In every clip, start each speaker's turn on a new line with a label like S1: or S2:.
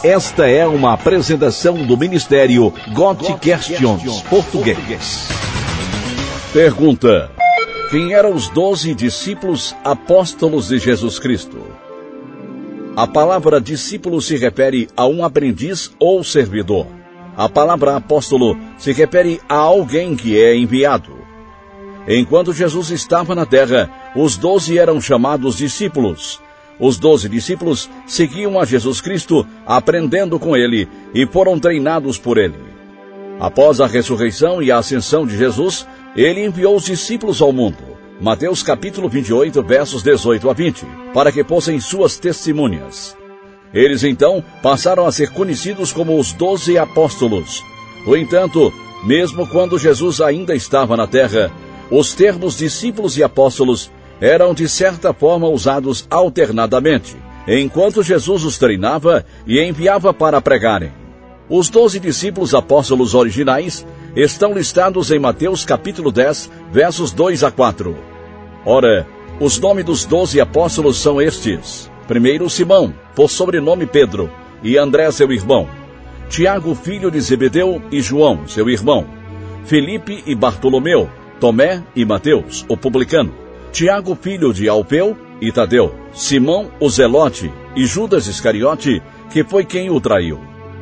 S1: Esta é uma apresentação do Ministério God Questions Português. Pergunta: quem eram os 12 discípulos apóstolos de Jesus Cristo? A palavra discípulo se refere a um aprendiz ou servidor. A palavra apóstolo se refere a alguém que é enviado. Enquanto Jesus estava na terra, os 12 eram chamados discípulos. Os 12 discípulos seguiam a Jesus Cristo, aprendendo com ele, e foram treinados por ele. Após a ressurreição e a ascensão de Jesus, ele enviou os discípulos ao mundo. Mateus capítulo 28, versos 18 a 20, para que fossem suas testemunhas. Eles então passaram a ser conhecidos como os 12 apóstolos. No entanto, mesmo quando Jesus ainda estava na terra, os termos discípulos e apóstolos eram de certa forma usados alternadamente, enquanto Jesus os treinava e enviava para pregarem. Os 12 discípulos apóstolos originais estão listados em Mateus capítulo 10, versos 2 a 4. Ora, os nomes dos 12 apóstolos são estes: primeiro Simão, por sobrenome Pedro, e André seu irmão; Tiago, filho de Zebedeu, e João, seu irmão; Felipe e Bartolomeu; Tomé e Mateus, o publicano; Tiago, filho de Alfeu, e Tadeu; Simão, o Zelote, e Judas Iscariote, que foi quem o traiu.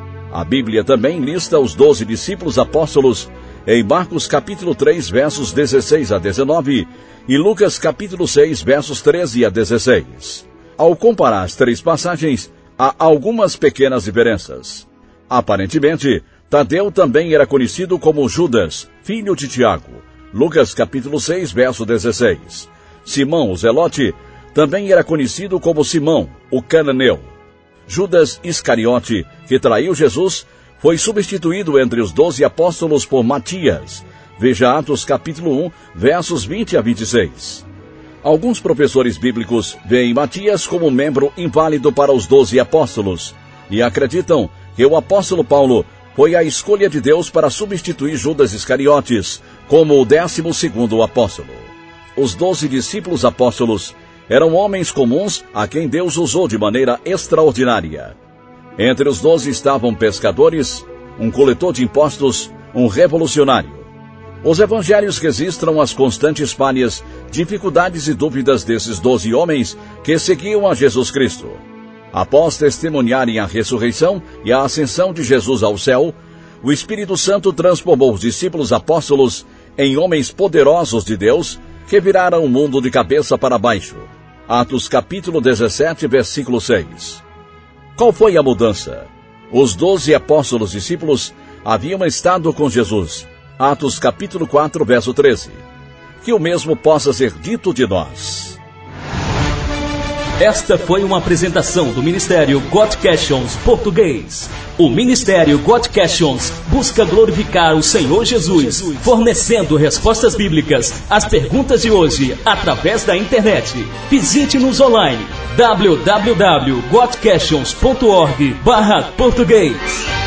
S1: A Bíblia também lista os 12 discípulos apóstolos em Marcos capítulo 3, versos 16 a 19, e Lucas capítulo 6, versos 13 a 16. Ao comparar as três passagens, há algumas pequenas diferenças. Aparentemente, Tadeu também era conhecido como Judas, filho de Tiago. Lucas capítulo 6, verso 16. Simão, o Zelote, também era conhecido como Simão, o cananeu. Judas Iscariote, que traiu Jesus, foi substituído entre os 12 apóstolos por Matias. Veja Atos capítulo 1, versos 20 a 26. Alguns professores bíblicos veem Matias como membro inválido para os 12 apóstolos e acreditam que o apóstolo Paulo foi a escolha de Deus para substituir Judas Iscariotes como o 12º apóstolo. Os 12 discípulos apóstolos eram homens comuns a quem Deus usou de maneira extraordinária. Entre os 12 estavam pescadores, um coletor de impostos, um revolucionário. Os evangelhos registram as constantes falhas, dificuldades e dúvidas desses 12 homens que seguiam a Jesus Cristo. Após testemunharem a ressurreição e a ascensão de Jesus ao céu, o Espírito Santo transformou os discípulos apóstolos em homens poderosos de Deus que viraram o mundo de cabeça para baixo. Atos capítulo 17, versículo 6. Qual foi a mudança? Os 12 apóstolos discípulos haviam estado com Jesus. Atos capítulo 4, verso 13. Que o mesmo possa ser dito de nós.
S2: Esta foi uma apresentação do Ministério God Questions Português. O Ministério God Questions busca glorificar o Senhor Jesus, fornecendo respostas bíblicas às perguntas de hoje através da internet. Visite-nos online www.godquestions.org/português.